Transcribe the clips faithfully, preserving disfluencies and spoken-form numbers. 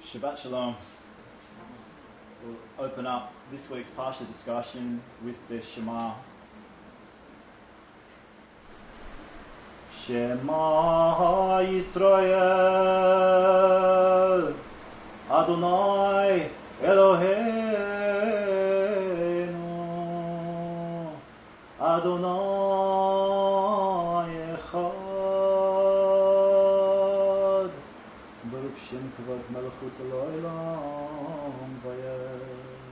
Shabbat Shalom. We'll open up this week's Parsha discussion with the Shema. Shema Yisrael, Adonai Eloheinu, Adonai Echad, Baruch Shem Kavod Malachut Elohelam Vayeh.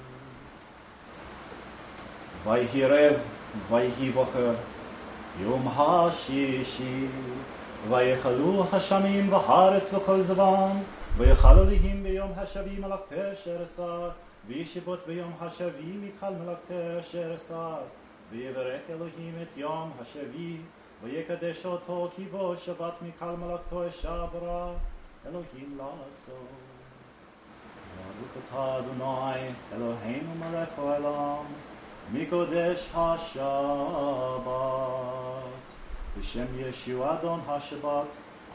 Vayhi Rev, Vayhi Boker, Yom HaShishi, Vayechalu Hashamim v'Haaretz v'Kol Zavan, Vayechalu Lihim b'Yom HaShavi Malakteh Sheresar, V'Yishibot b'Yom HaShavi Mikal Malakteh Sheresar, V'Yevarek Elohim et Yom HaShavi, V'Yekadesh Oto Kivo Shabbat Mikal Malakto Eshabra, Elohim Laso. Baruch Atah Adonai, Eloheinu Melech Haolam, Mikodesh HaShabbat, B'Shem Yeshua Adon HaShabbat,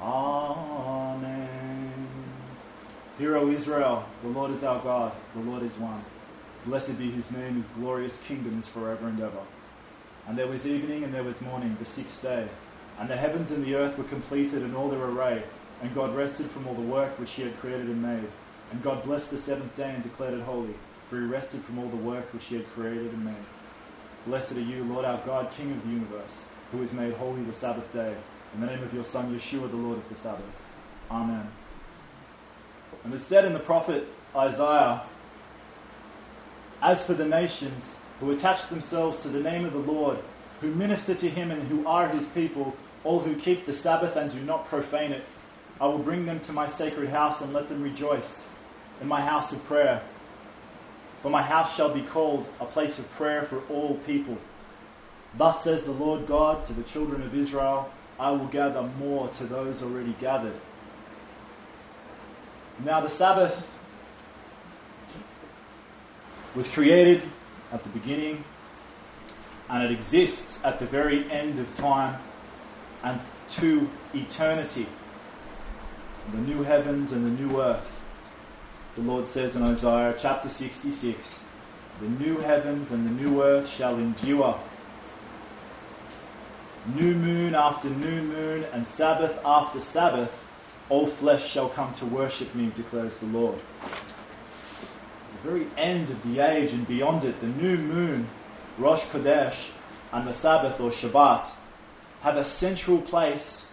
Amen. Hear, O Israel, the Lord is our God, the Lord is one. Blessed be his name, his glorious kingdom is forever and ever. And there was evening and there was morning, the sixth day. And the heavens and the earth were completed in all their array. And God rested from all the work which he had created and made. And God blessed the seventh day and declared it holy, for he rested from all the work which he had created and made. Blessed are you, Lord our God, King of the universe, who has made holy the Sabbath day, in the name of your Son, Yeshua, the Lord of the Sabbath. Amen. And it's said in the prophet Isaiah, as for the nations who attach themselves to the name of the Lord, who minister to him and who are his people, all who keep the Sabbath and do not profane it, I will bring them to my sacred house and let them rejoice in my house of prayer. For my house shall be called a place of prayer for all people. Thus says the Lord God to the children of Israel, I will gather more to those already gathered. Now the Sabbath was created at the beginning, and it exists at the very end of time and to eternity. The new heavens and the new earth. The Lord says in Isaiah chapter sixty-six, the new heavens and the new earth shall endure. New moon after new moon and Sabbath after Sabbath, all flesh shall come to worship me, declares the Lord. The very end of the age and beyond it, the new moon, Rosh Chodesh, and the Sabbath or Shabbat have a central place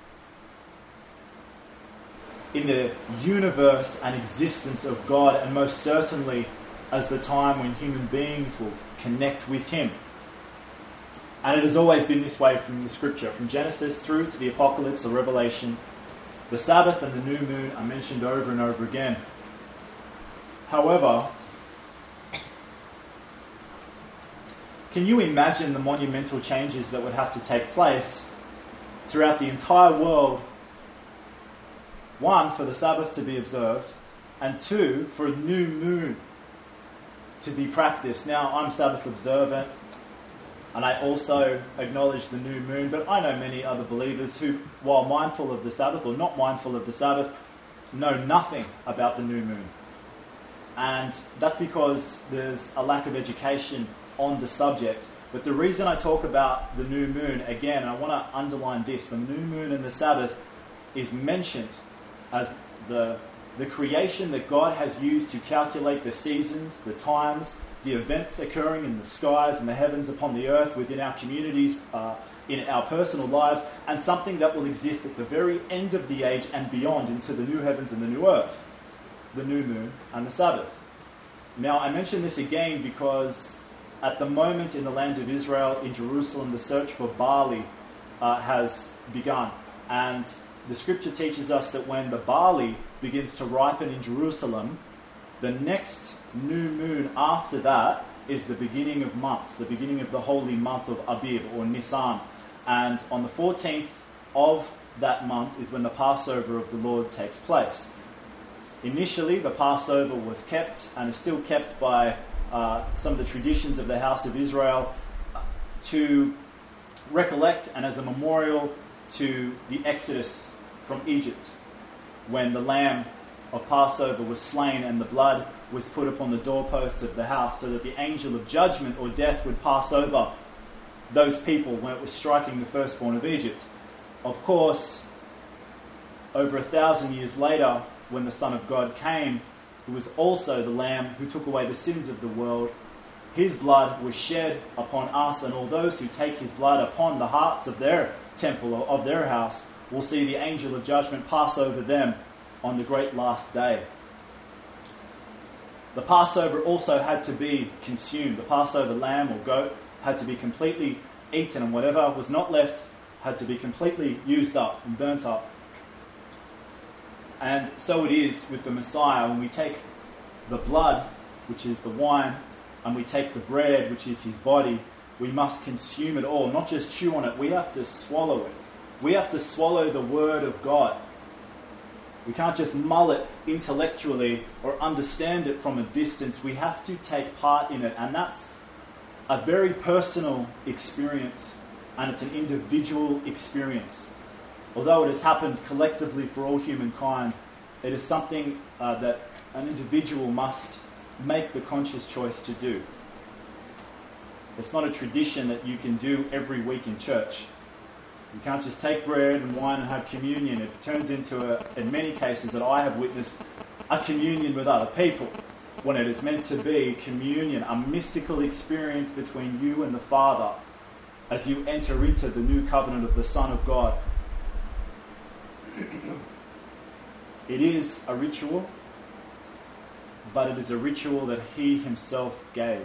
in the universe and existence of God, and most certainly as the time when human beings will connect with him. And it has always been this way from the scripture, from Genesis through to the Apocalypse or Revelation. The Sabbath and the new moon are mentioned over and over again. However, can you imagine the monumental changes that would have to take place throughout the entire world? One, for the Sabbath to be observed, and two, for a new moon to be practiced. Now, I'm Sabbath observant, and I also acknowledge the new moon, but I know many other believers who, while mindful of the Sabbath or not mindful of the Sabbath, know nothing about the new moon. And that's because there's a lack of education on the subject. But the reason I talk about the new moon, again, I want to underline this, the new moon and the Sabbath is mentioned as the, the creation that God has used to calculate the seasons, the times, the events occurring in the skies and the heavens upon the earth, within our communities, uh, in our personal lives, and something that will exist at the very end of the age and beyond into the new heavens and the new earth, the new moon and the Sabbath. Now, I mention this again because at the moment in the land of Israel, in Jerusalem, the search for barley uh, has begun. And the scripture teaches us that when the barley begins to ripen in Jerusalem, the next new moon after that is the beginning of months, the beginning of the holy month of Abib or Nisan. And on the fourteenth of that month is when the Passover of the Lord takes place. Initially, the Passover was kept and is still kept by uh, some of the traditions of the house of Israel to recollect and as a memorial to the Exodus from Egypt, when the lamb of Passover was slain, and the blood was put upon the doorposts of the house, so that the angel of judgment or death would pass over those people when it was striking the firstborn of Egypt. Of course, over a thousand years later, when the Son of God came, who was also the Lamb who took away the sins of the world, his blood was shed upon us, and all those who take his blood upon the hearts of their temple or of their house will see the angel of judgment pass over them on the great last day. The Passover also had to be consumed. The Passover lamb or goat had to be completely eaten, and whatever was not left had to be completely used up and burnt up. And so it is with the Messiah. When we take the blood, which is the wine, and we take the bread, which is his body, we must consume it all, not just chew on it. We have to swallow it. We have to swallow the word of God. We can't just mull it intellectually or understand it from a distance. We have to take part in it. And that's a very personal experience, and it's an individual experience. Although it has happened collectively for all humankind, it is something uh, that an individual must make the conscious choice to do. It's not a tradition that you can do every week in church. You can't just take bread and wine and have communion. It turns into, a, in many cases that I have witnessed, a communion with other people, when it is meant to be communion, a mystical experience between you and the Father as you enter into the new covenant of the Son of God. It is a ritual, but it is a ritual that he himself gave.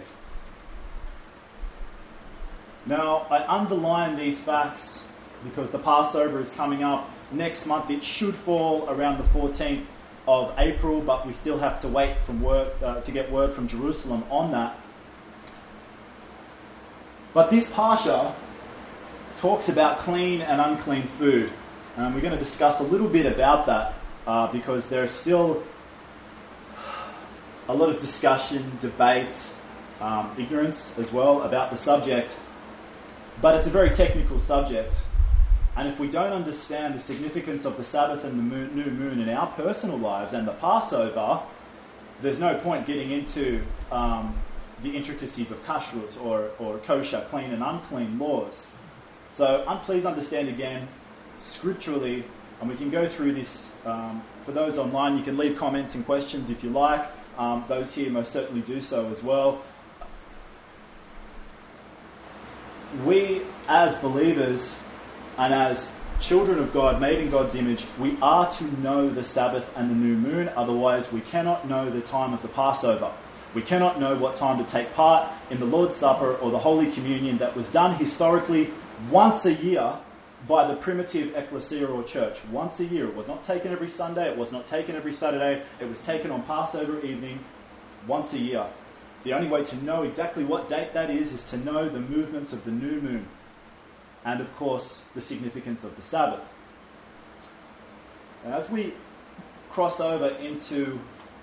Now, I underline these facts because the Passover is coming up next month. It should fall around the fourteenth of April, but we still have to wait from word, uh, to get word from Jerusalem on that. But this Parsha talks about clean and unclean food. And we're going to discuss a little bit about that uh, because there's still a lot of discussion, debate, um, ignorance as well about the subject. But it's a very technical subject. And if we don't understand the significance of the Sabbath and the moon, new moon in our personal lives and the Passover, there's no point getting into um, the intricacies of kashrut or, or kosher, clean and unclean laws. So um, please understand again, scripturally, and we can go through this. Um, for those online, you can leave comments and questions if you like. Um, those here most certainly do so as well. We, as believers and as children of God, made in God's image, we are to know the Sabbath and the new moon. Otherwise, we cannot know the time of the Passover. We cannot know what time to take part in the Lord's Supper or the Holy Communion that was done historically once a year by the primitive ecclesia or church. Once a year. It was not taken every Sunday. It was not taken every Saturday. It was taken on Passover evening once a year. The only way to know exactly what date that is is to know the movements of the new moon and, of course, the significance of the Sabbath. And as we cross over into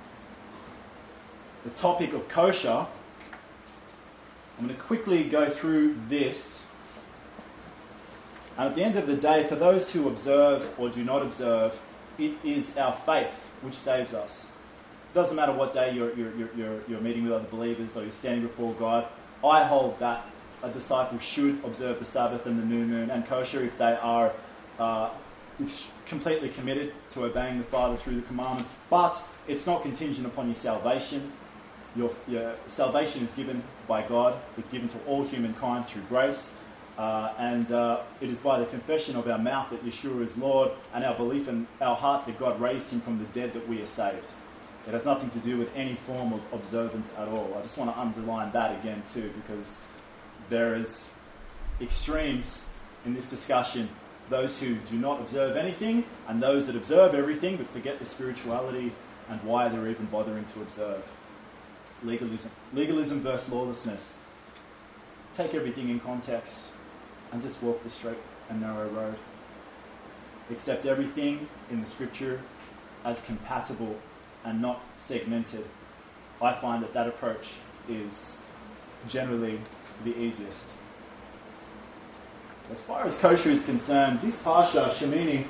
the topic of kosher, I'm going to quickly go through this. And at the end of the day, for those who observe or do not observe, it is our faith which saves us. It doesn't matter what day you're, you're, you're, you're meeting with other believers or you're standing before God. I hold that a disciple should observe the Sabbath and the new moon and kosher if they are uh, completely committed to obeying the Father through the commandments. But it's not contingent upon your salvation. Your, your salvation is given by God. It's given to all humankind through grace. Uh, and uh, it is by the confession of our mouth that Yeshua is Lord and our belief in our hearts that God raised him from the dead that we are saved. It has nothing to do with any form of observance at all. I just want to underline that again too, because there is extremes in this discussion. Those who do not observe anything and those that observe everything but forget the spirituality and why they're even bothering to observe. Legalism. Legalism versus lawlessness. Take everything in context and just walk the straight and narrow road. Accept everything in the scripture as compatible and not segmented. I find that that approach is generally the easiest. As far as kosher is concerned, this Parsha, Shemini,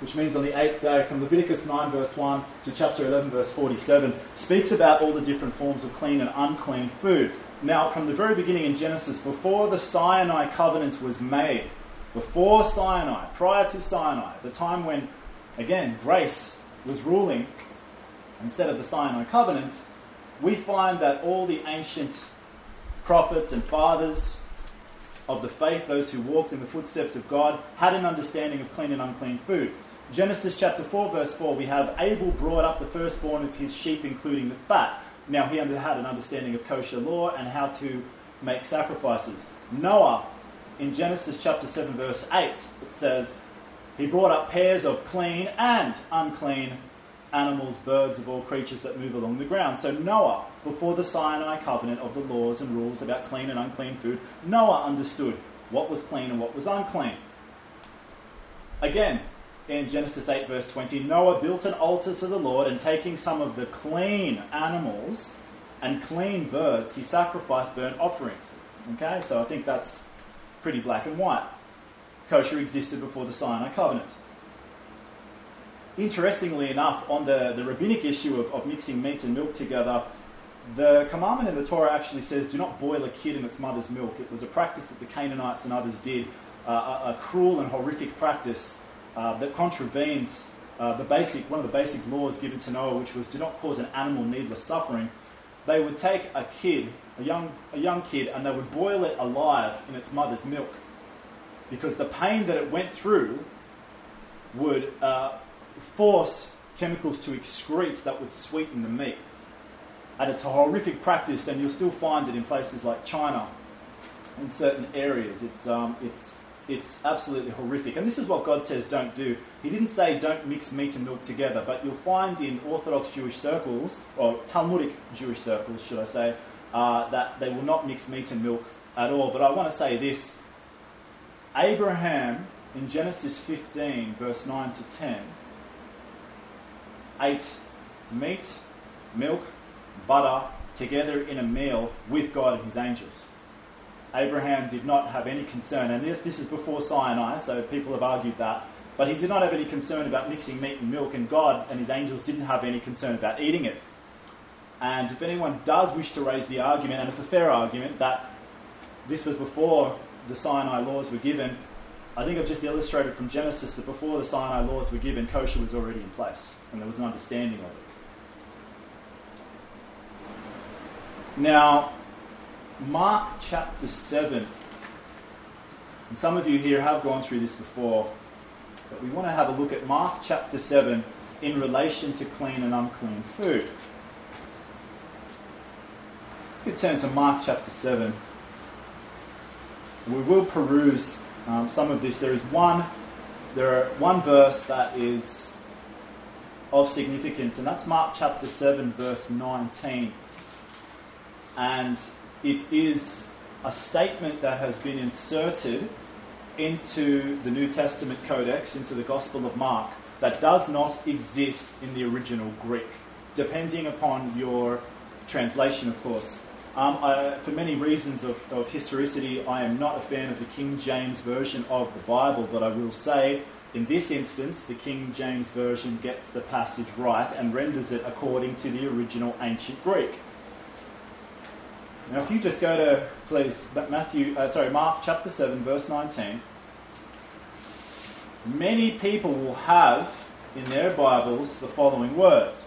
which means on the eighth day, from Leviticus nine verse one to chapter eleven verse forty-seven, speaks about all the different forms of clean and unclean food. Now, from the very beginning in Genesis, before the Sinai covenant was made, before Sinai, prior to Sinai, the time when, again, grace was ruling instead of the Sinai covenant, we find that all the ancient prophets and fathers of the faith, those who walked in the footsteps of God, had an understanding of clean and unclean food. Genesis chapter four verse four, we have Abel brought up the firstborn of his sheep, including the fat. Now, he had an understanding of kosher law and how to make sacrifices. Noah, in Genesis chapter seven verse eight, it says, he brought up pairs of clean and unclean animals, birds, of all creatures that move along the ground. So Noah, before the Sinai covenant of the laws and rules about clean and unclean food, Noah understood what was clean and what was unclean. Again, in Genesis eight verse twenty, Noah built an altar to the Lord, and taking some of the clean animals and clean birds, he sacrificed burnt offerings. Okay, so I think that's pretty black and white. Kosher existed before the Sinai covenant. Interestingly enough, on the, the rabbinic issue of, of mixing meat and milk together, the commandment in the Torah actually says, do not boil a kid in its mother's milk. It was a practice that the Canaanites and others did, uh, a, a cruel and horrific practice uh, that contravenes uh, the basic, one of the basic laws given to Noah, which was do not cause an animal needless suffering. They would take a kid, a young, a young kid, and they would boil it alive in its mother's milk, because the pain that it went through would uh, force chemicals to excrete that would sweeten the meat. And it's a horrific practice, and you'll still find it in places like China, in certain areas. It's um, it's it's absolutely horrific. And this is what God says don't do. He didn't say don't mix meat and milk together, but you'll find in Orthodox Jewish circles, or Talmudic Jewish circles, should I say, uh, that they will not mix meat and milk at all. But I want to say this. Abraham, in Genesis fifteen, verse nine to ten, ate meat, milk, butter together in a meal with God and his angels. Abraham did not have any concern, and this, this is before Sinai, so people have argued that, but he did not have any concern about mixing meat and milk, and God and his angels didn't have any concern about eating it. And if anyone does wish to raise the argument, and it's a fair argument, that this was before the Sinai laws were given, I think I've just illustrated from Genesis that before the Sinai laws were given, kosher was already in place, and there was an understanding of it. Now, Mark chapter seven, and some of you here have gone through this before, but we want to have a look at Mark chapter seven in relation to clean and unclean food. You could turn to Mark chapter seven. We will peruse um, some of this. There is one, there are one verse that is of significance, and that's Mark chapter seven, verse nineteen. And it is a statement that has been inserted into the New Testament Codex, into the Gospel of Mark, that does not exist in the original Greek, depending upon your translation, of course. Um, I, for many reasons of, of historicity, I am not a fan of the King James Version of the Bible, but I will say, in this instance, the King James Version gets the passage right and renders it according to the original ancient Greek. Now, if you just go to, please, Matthew, uh, sorry, Mark chapter seven, verse nineteen. Many people will have in their Bibles the following words.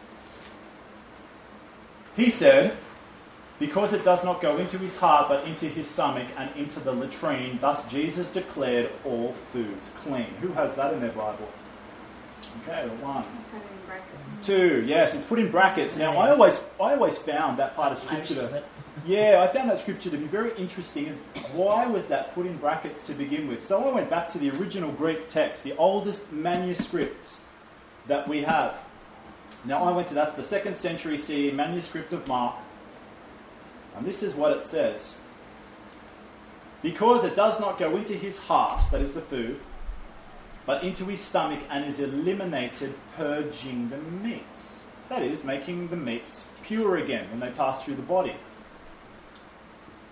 He said, because it does not go into his heart, but into his stomach and into the latrine, thus Jesus declared all foods clean. Who has that in their Bible? Okay, one. Two, yes, it's put in brackets. Now, I always, I always found that part of Scripture to, yeah, I found that Scripture to be very interesting. Is why was that put in brackets to begin with? So I went back to the original Greek text, the oldest manuscripts that we have. Now I went to, that's the second century C E manuscript of Mark, and this is what it says. Because it does not go into his heart, that is the food, but into his stomach and is eliminated, purging the meats. That is, making the meats pure again when they pass through the body.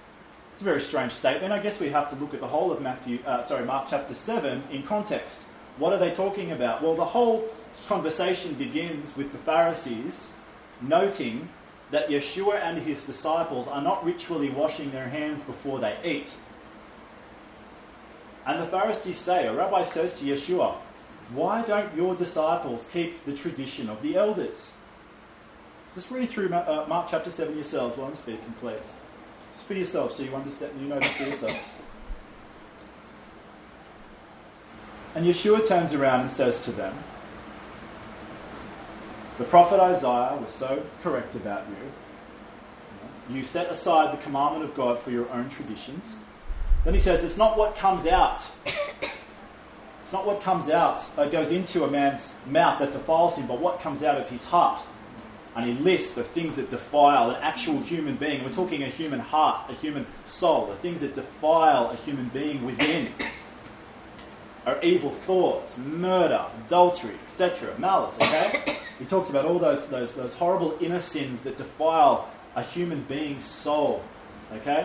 It's a very strange statement. I guess we have to look at the whole of Matthew, uh, sorry, Mark chapter seven in context. What are they talking about? Well, the whole conversation begins with the Pharisees noting that Yeshua and his disciples are not ritually washing their hands before they eat. And the Pharisees say, a rabbi says to Yeshua, why don't your disciples keep the tradition of the elders? Just read through Mark chapter seven yourselves while I'm speaking, please. Just for yourselves, so you understand, you know this for yourselves. And Yeshua turns around and says to them, the prophet Isaiah was so correct about you. You set aside the commandment of God for your own traditions. Then he says, it's not what comes out. It's not what comes out, uh, goes into a man's mouth that defiles him, but what comes out of his heart. And he lists the things that defile an actual human being. We're talking a human heart, a human soul. The things that defile a human being within are evil thoughts, murder, adultery, et cetera, malice, okay? He talks about all those, those, those horrible inner sins that defile a human being's soul, okay?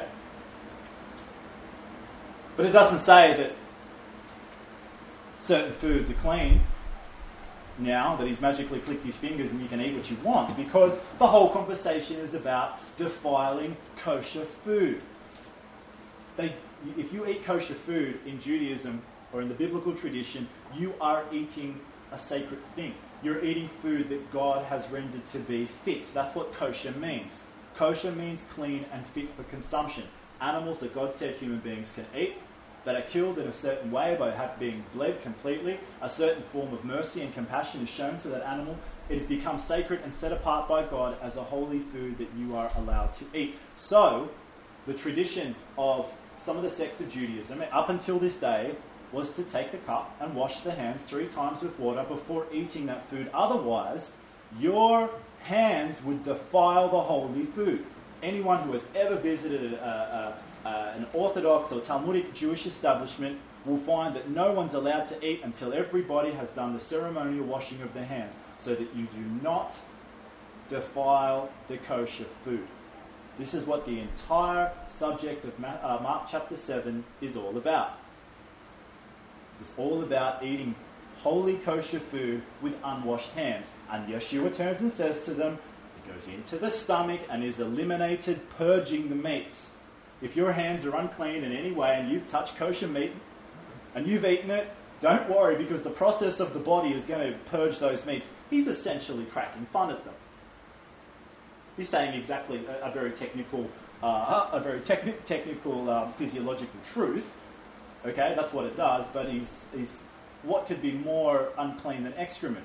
But it doesn't say that certain foods are clean now, that he's magically clicked his fingers and you can eat what you want, because the whole conversation is about defiling kosher food. They, if you eat kosher food in Judaism or in the biblical tradition, you are eating a sacred thing. You're eating food that God has rendered to be fit. That's what kosher means. Kosher means clean and fit for consumption. Animals that God said human beings can eat, that are killed in a certain way by being bled completely. A certain form of mercy and compassion is shown to that animal. It has become sacred and set apart by God as a holy food that you are allowed to eat. So, the tradition of some of the sects of Judaism, up until this day, was to take the cup and wash the hands three times with water before eating that food. Otherwise, your hands would defile the holy food. Anyone who has ever visited a, a, a, an Orthodox or Talmudic Jewish establishment will find that no one's allowed to eat until everybody has done the ceremonial washing of their hands, so that you do not defile the kosher food. This is what the entire subject of Mark chapter seven is all about. It's all about eating holy kosher food with unwashed hands. And Yeshua turns and says to them, it goes into the stomach and is eliminated, purging the meats. If your hands are unclean in any way and you've touched kosher meat and you've eaten it, don't worry, because the process of the body is going to purge those meats. He's essentially cracking fun at them. He's saying exactly a, a very technical, uh, a very techni- technical um, physiological truth. Okay, that's what it does, but he's, he's what could be more unclean than excrement?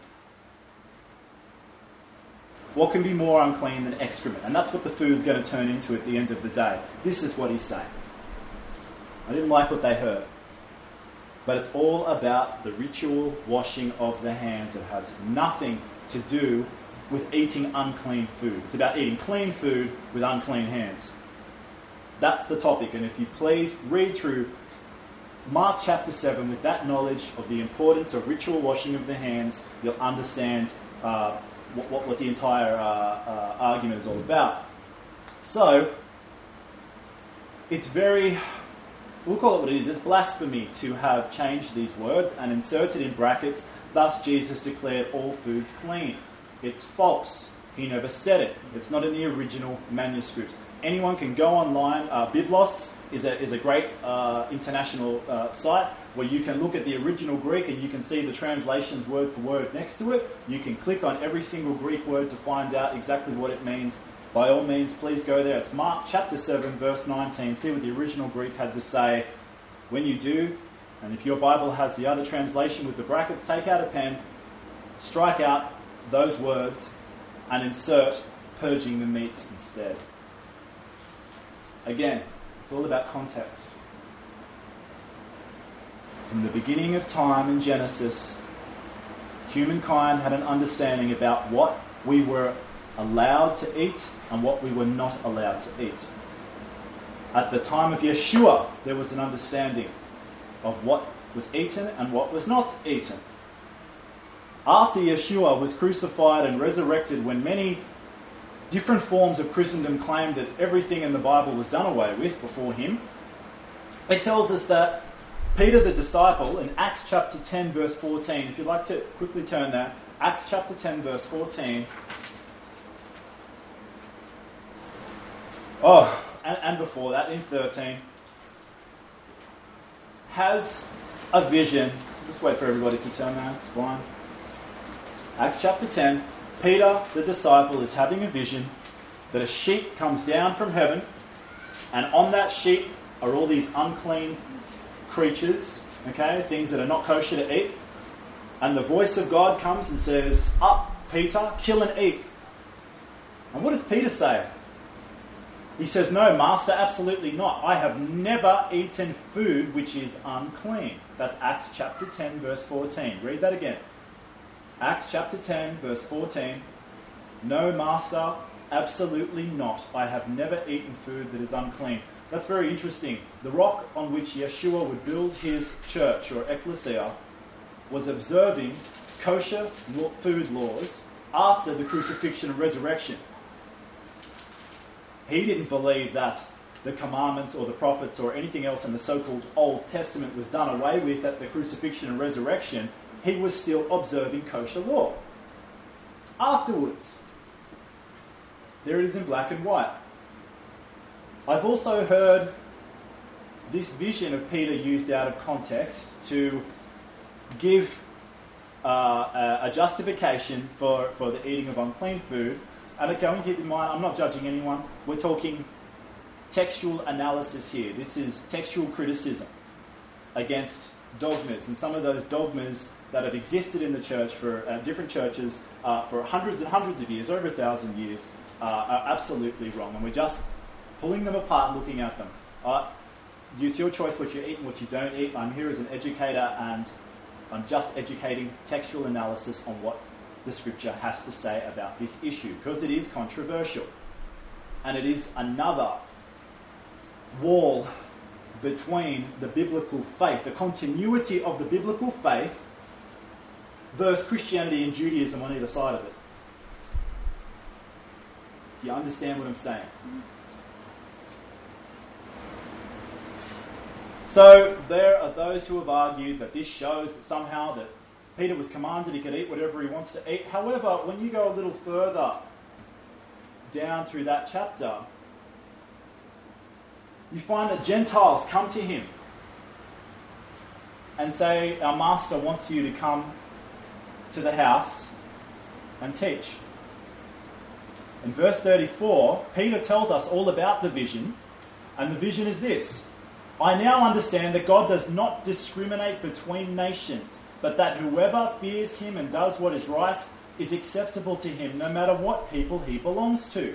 What can be more unclean than excrement? And that's what the food is going to turn into at the end of the day. This is what he's saying. I didn't like what they heard. But it's all about the ritual washing of the hands. It has nothing to do with eating unclean food. It's about eating clean food with unclean hands. That's the topic. And if you please read through Mark chapter seven with that knowledge of the importance of ritual washing of the hands, you'll understand uh, what, what, what the entire uh, uh, argument is all about. So, it's very, we'll call it what it is, it's blasphemy to have changed these words and inserted in brackets, thus Jesus declared all foods clean. It's false. He never said it. It's not in the original manuscripts. Anyone can go online. Uh, Biblos is a is a great uh, international uh, site where you can look at the original Greek and you can see the translations word for word next to it. You can click on every single Greek word to find out exactly what it means. By all means, please go there. It's Mark chapter seven, verse nineteen. See what the original Greek had to say. When you do, and if your Bible has the other translation with the brackets, take out a pen, strike out those words, and insert purging the meats instead. Again, it's all about context. From the beginning of time in Genesis, humankind had an understanding about what we were allowed to eat and what we were not allowed to eat. At the time of Yeshua, there was an understanding of what was eaten and what was not eaten. After Yeshua was crucified and resurrected, when many different forms of Christendom claimed that everything in the Bible was done away with before him, it tells us that Peter the disciple in Acts chapter ten verse fourteen, if you'd like to quickly turn there, Acts chapter ten verse fourteen. Oh, and, and before that, in thirteen, has a vision. Just wait for everybody to turn there, it's fine. Acts chapter ten, Peter the disciple is having a vision that a sheep comes down from heaven, and on that sheep are all these unclean creatures, okay, things that are not kosher to eat. And the voice of God comes and says, "Up, Peter, kill and eat." And what does Peter say? He says, "No, Master, absolutely not. I have never eaten food which is unclean." That's Acts chapter ten, verse fourteen. Read that again. Acts chapter ten, verse fourteen. "No, Master, absolutely not. I have never eaten food that is unclean." That's very interesting. The rock on which Yeshua would build his church, or ecclesia, was observing kosher food laws after the crucifixion and resurrection. He didn't believe that the commandments or the prophets or anything else in the so-called Old Testament was done away with at the crucifixion and resurrection. He was still observing kosher law. Afterwards, there it is in black and white. I've also heard this vision of Peter used out of context to give uh, a, a justification for, for the eating of unclean food. And again, keep in mind, I'm not judging anyone. We're talking textual analysis here. This is textual criticism against dogmas. And some of those dogmas that have existed in the church for uh, different churches uh, for hundreds and hundreds of years, over a thousand years, uh, are absolutely wrong. And we're just pulling them apart and looking at them. Uh, it's your choice what you eat and what you don't eat. I'm here as an educator, and I'm just educating textual analysis on what the scripture has to say about this issue, because it is controversial. And it is another wall between the biblical faith, the continuity of the biblical faith, versus Christianity and Judaism on either side of it. Do you understand what I'm saying? So there are those who have argued that this shows that somehow that Peter was commanded he could eat whatever he wants to eat. However, when you go a little further down through that chapter, you find that Gentiles come to him and say, "Our master wants you to come to the house and teach." In verse thirty-four, Peter tells us all about the vision, and the vision is this: "I now understand that God does not discriminate between nations, but that whoever fears him and does what is right is acceptable to him, no matter what people he belongs to."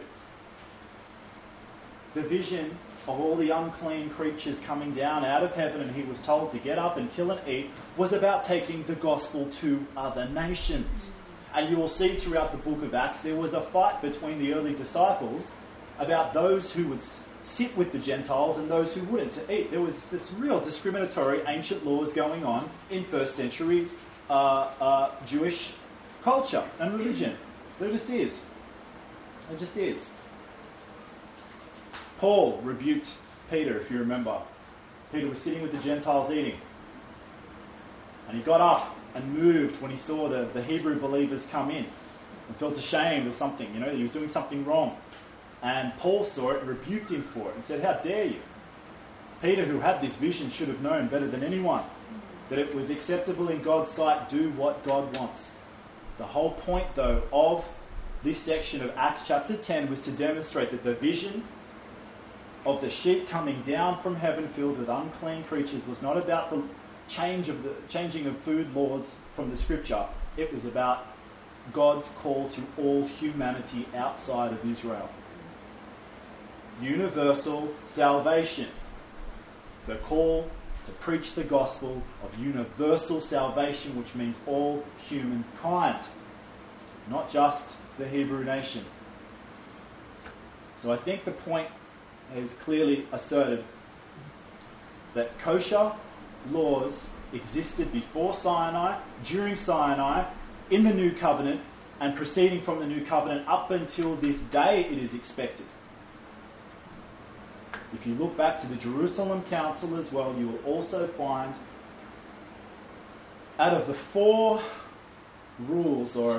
The vision of all the unclean creatures coming down out of heaven, and he was told to get up and kill and eat, was about taking the gospel to other nations. And you will see throughout the book of Acts, there was a fight between the early disciples about those who would sit with the Gentiles and those who wouldn't to eat. There was this real discriminatory ancient laws going on in first century uh, uh, Jewish culture and religion. There just is. There just is. Paul rebuked Peter, if you remember. Peter was sitting with the Gentiles eating. And he got up and moved when he saw the, the Hebrew believers come in and felt ashamed or something. You know, he was doing something wrong. And Paul saw it and rebuked him for it and said, "How dare you?" Peter, who had this vision, should have known better than anyone that it was acceptable in God's sight. Do what God wants. The whole point, though, of this section of Acts chapter ten was to demonstrate that the vision of the sheep coming down from heaven filled with unclean creatures was not about the change of the changing of food laws from the scripture. It was about God's call to all humanity outside of Israel. Universal salvation. The call to preach the gospel of universal salvation, which means all humankind, not just the Hebrew nation. So I think the point is clearly asserted that kosher laws existed before Sinai, during Sinai, in the New Covenant, and proceeding from the New Covenant up until this day it is expected. if you look back to the Jerusalem Council as well, you will also find out of the four rules or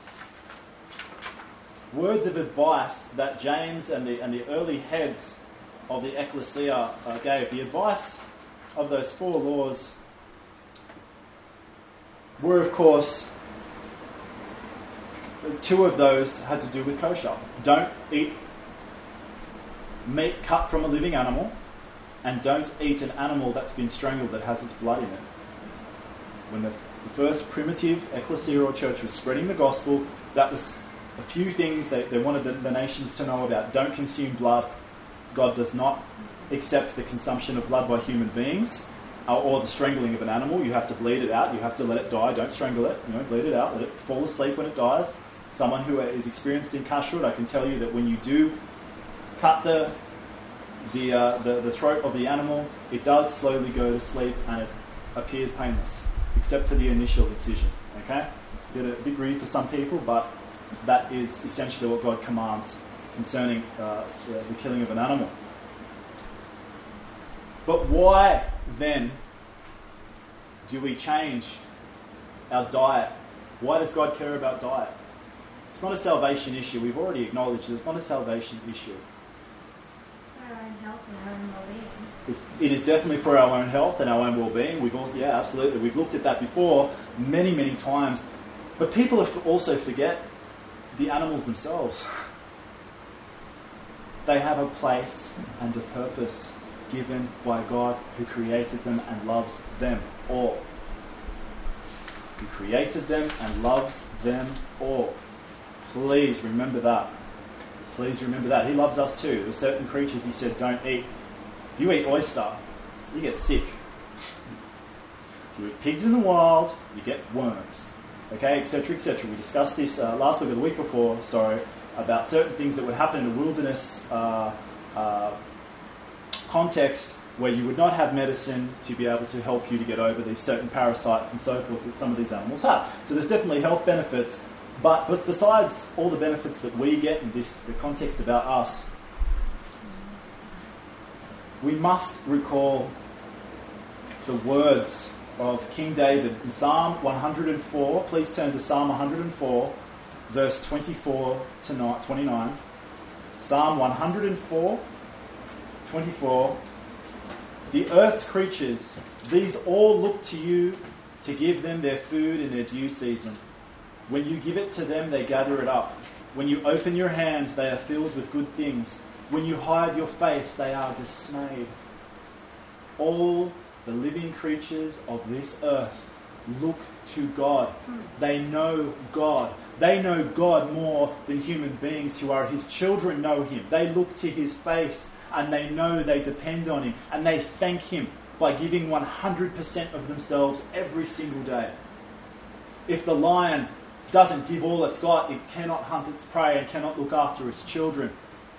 words of advice that James and the, and the early heads of the ecclesia uh, gave, the advice of those four laws were, of course, two of those had to do with kosher. Don't eat meat cut from a living animal, and don't eat an animal that's been strangled that has its blood in it. When the, the first primitive ecclesial church was spreading the gospel, that was a few things that they wanted the, the nations to know about. Don't consume blood. God does not accept the consumption of blood by human beings, or, or the strangling of an animal. You have to bleed it out. You have to let it die. Don't strangle it. You know, bleed it out. Let it fall asleep when it dies. Someone who is experienced in kashrut, I can tell you that when you do cut the the, uh, the the throat of the animal, it does slowly go to sleep and it appears painless, except for the initial incision. Okay, it's a bit a bit weird for some people, but that is essentially what God commands concerning uh, the, the killing of an animal. But why then do we change our diet? Why does God care about diet? It's not a salvation issue. We've already acknowledged that it's not a salvation issue. It's for our own health and our own well-being. It, it is definitely for our own health and our own well-being. We've also, yeah, absolutely. We've looked at that before many, many times. But people also forget the animals themselves. They have a place and a purpose given by God who created them and loves them all. Who created them and loves them all. Please remember that. Please remember that. He loves us too. There are certain creatures he said don't eat. If you eat oyster, you get sick. If you eat pigs in the wild, you get worms. Okay, et cetera, et cetera. We discussed this uh, last week or the week before, sorry, about certain things that would happen in a wilderness uh, uh, context where you would not have medicine to be able to help you to get over these certain parasites and so forth that some of these animals have. So there's definitely health benefits, but, but besides all the benefits that we get in this the context about us, we must recall the words of King David in Psalm one hundred four. Please turn to Psalm one hundred four, verse twenty-four to twenty-nine. Psalm one hundred four, twenty-four. The earth's creatures, these all look to you to give them their food in their due season. When you give it to them, they gather it up. When you open your hand, they are filled with good things. When you hide your face, they are dismayed. All the living creatures of this earth look to God. They know God. They know God more than human beings who are His children know Him. They look to His face and they know they depend on Him. And they thank Him by giving one hundred percent of themselves every single day. If the lion doesn't give all it's got, it cannot hunt its prey and cannot look after its children.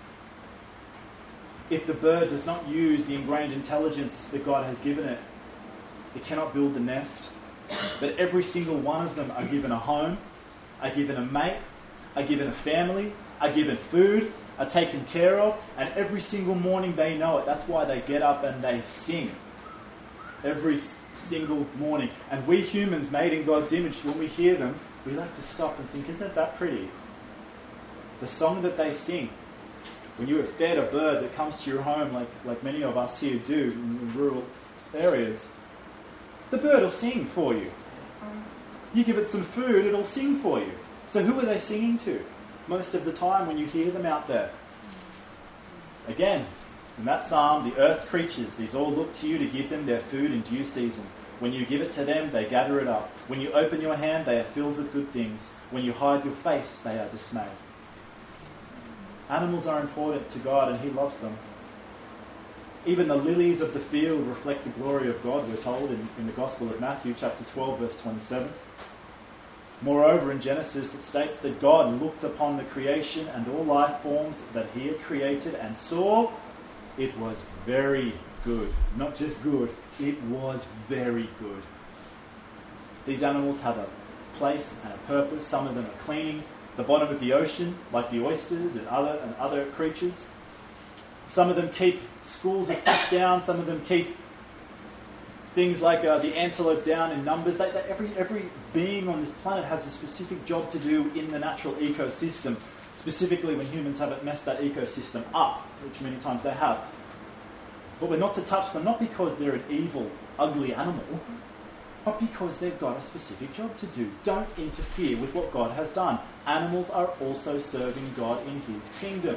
If the bird does not use the ingrained intelligence that God has given it, it cannot build the nest. But every single one of them are given a home, are given a mate, are given a family, are given food, are taken care of, and every single morning they know it. That's why they get up and they sing. Every single morning. And we humans made in God's image, when we hear them, we like to stop and think, isn't that pretty? The song that they sing. When you have fed a bird that comes to your home, like, like many of us here do in, in rural areas, the bird will sing for you. You give it some food, it'll sing for you. So who are they singing to most of the time when you hear them out there? Again, in that psalm, the earth's creatures, these all look to you to give them their food in due season. When you give it to them, they gather it up. When you open your hand, they are filled with good things. When you hide your face, they are dismayed. Animals are important to God and He loves them. Even the lilies of the field reflect the glory of God, we're told in, in the Gospel of Matthew, chapter twelve, verse twenty-seven. Moreover, in Genesis, it states that God looked upon the creation and all life forms that He had created and saw it was very good. Not just good, it was very good. These animals have a place and a purpose. Some of them are cleaning the bottom of the ocean, like the oysters and other and other creatures. Some of them keep schools of fish down. Some of them keep things like uh, the antelope down in numbers. They, they, every, every being on this planet has a specific job to do in the natural ecosystem, specifically when humans haven't messed that ecosystem up, which many times they have. But we're not to touch them, not because they're an evil, ugly animal, but because they've got a specific job to do. Don't interfere with what God has done. Animals are also serving God in his kingdom.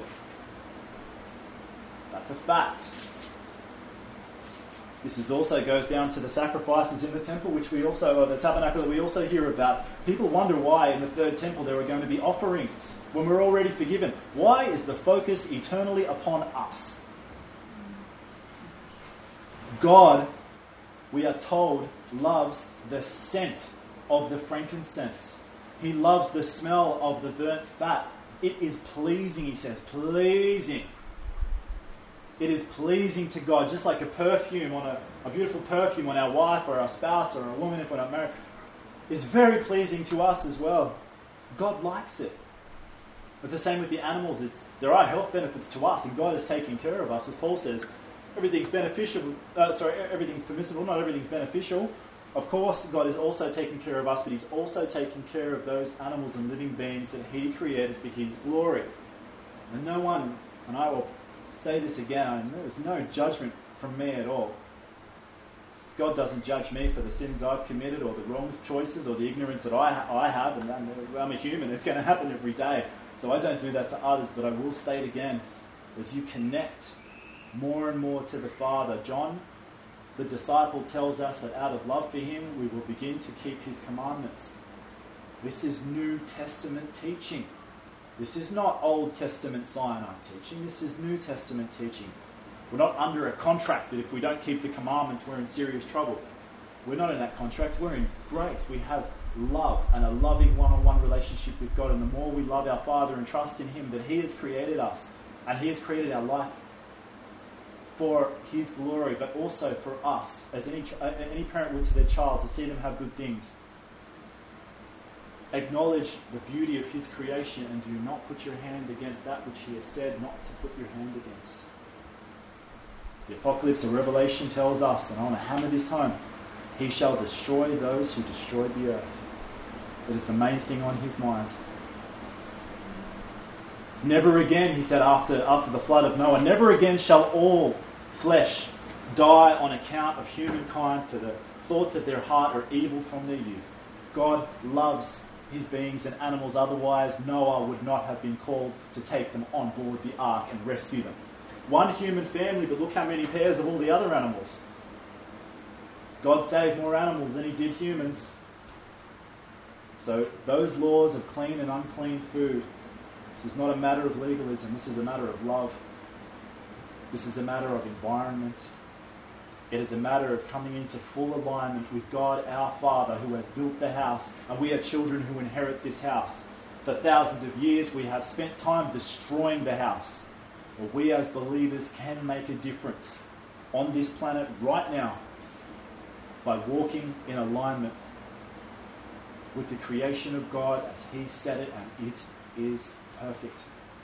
That's a fact. This is also goes down to the sacrifices in the temple, which we also, or the tabernacle that we also hear about. People wonder why in the third temple there are going to be offerings when we're already forgiven. Why is the focus eternally upon us? God, we are told, loves the scent of the frankincense. He loves the smell of the burnt fat. It is pleasing, he says, pleasing. It is pleasing to God, just like a perfume on a, a beautiful perfume on our wife or our spouse or a woman if we're not married. It's very pleasing to us as well. God likes it. It's the same with the animals. It's, there are health benefits to us, and God is taking care of us. As Paul says, everything's beneficial. Uh, sorry, everything's permissible. Not everything's beneficial. Of course, God is also taking care of us, but he's also taking care of those animals and living beings that he created for his glory. And no one, and I will say this again, there is no judgment from me at all. God doesn't judge me for the sins I've committed or the wrong choices or the ignorance that I, ha- I have, and I'm, I'm a human. It's going to happen every day. So I don't do that to others, but I will state again, as you connect more and more to the Father, John, the disciple, tells us that out of love for him, we will begin to keep his commandments. This is New Testament teaching. This is not Old Testament Sinai teaching. This is New Testament teaching. We're not under a contract that if we don't keep the commandments, we're in serious trouble. We're not in that contract. We're in grace. We have love and a loving one-on-one relationship with God. And the more we love our Father and trust in him, that he has created us and he has created our life for his glory, but also for us, as any, any parent would to their child, to see them have good things. Acknowledge the beauty of his creation and do not put your hand against that which he has said not to put your hand against. The Apocalypse of Revelation tells us, and I want to hammer this home, he shall destroy those who destroyed the earth. It is the main thing on his mind. Never again, he said after, after the flood of Noah, never again shall all flesh die on account of humankind, for the thoughts of their heart are evil from their youth. God loves his beings and animals, otherwise Noah would not have been called to take them on board the ark and rescue them. One human family, but look how many pairs of all the other animals. God saved more animals than he did humans. So those laws of clean and unclean food, this is not a matter of legalism, this is a matter of love. This is a matter of environment. It is a matter of coming into full alignment with God, our Father, who has built the house, and we are children who inherit this house. For thousands of years we have spent time destroying the house. But we as believers can make a difference on this planet right now by walking in alignment with the creation of God as he said it, and it is perfect.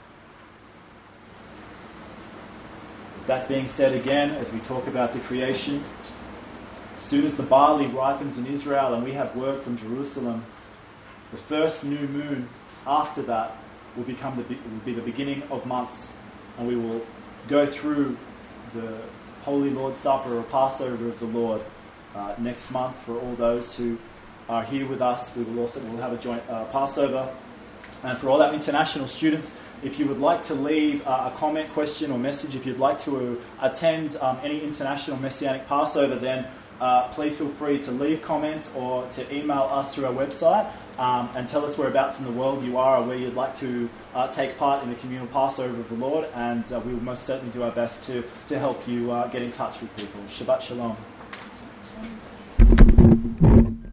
With that being said again, as we talk about the creation, as soon as the barley ripens in Israel and we have word from Jerusalem, the first new moon after that will become the will be the beginning of months, and we will go through the Holy Lord's Supper or Passover of the Lord uh, next month. For all those who are here with us, we will also we'll have a joint uh, Passover. And for all our international students, if you would like to leave uh, a comment, question or message, if you'd like to uh, attend um, any international Messianic Passover, then uh, please feel free to leave comments or to email us through our website um, and tell us whereabouts in the world you are or where you'd like to uh, take part in the communal Passover of the Lord, and uh, we will most certainly do our best to, to help you uh, get in touch with people. Shabbat Shalom.